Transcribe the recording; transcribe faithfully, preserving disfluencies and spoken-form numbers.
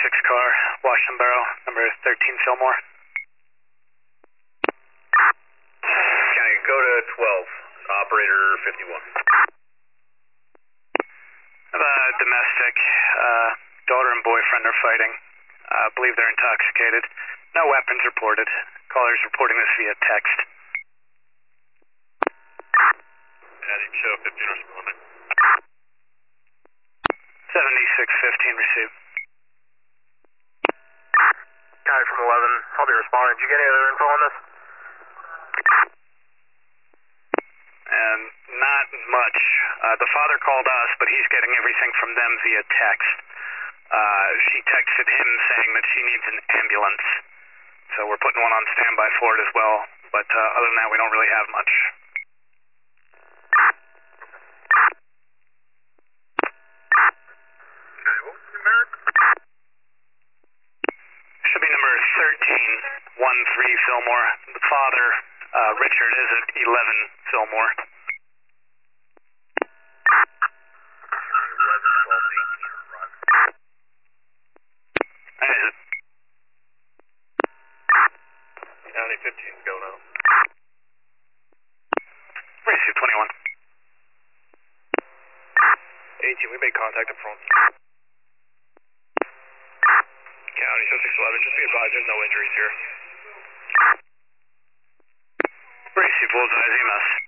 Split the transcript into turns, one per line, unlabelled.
six car, Washington Borough, number thirteen Fillmore.
County, go to twelve, operator fifty-one.
Uh, domestic, uh, daughter and boyfriend are fighting. I uh, believe they're intoxicated. No weapons reported. Caller's reporting this via text.
Adding show fifteen responding.
seventy-six fifteen received.
County from eleven, I'll be responding. Did you get any other info on this?
And not much. Uh, the father called us, but he's getting everything from them via text. Uh, she texted him saying that she needs an ambulance. So we're putting one on standby for it as well. But uh, other than that, we don't really have much.
Okay, what was the number?
Should be number thirteen one three Fillmore. The father, uh, Richard, is at eleven Fillmore.
eleven, twelve, eighteen, arrived.
That is it.
County fifteen, go now.
Receive twenty-one.
eighteen, we made contact up front. County, so six eleven, just be advised there's no injuries here.
Receive Bullseye, E M S.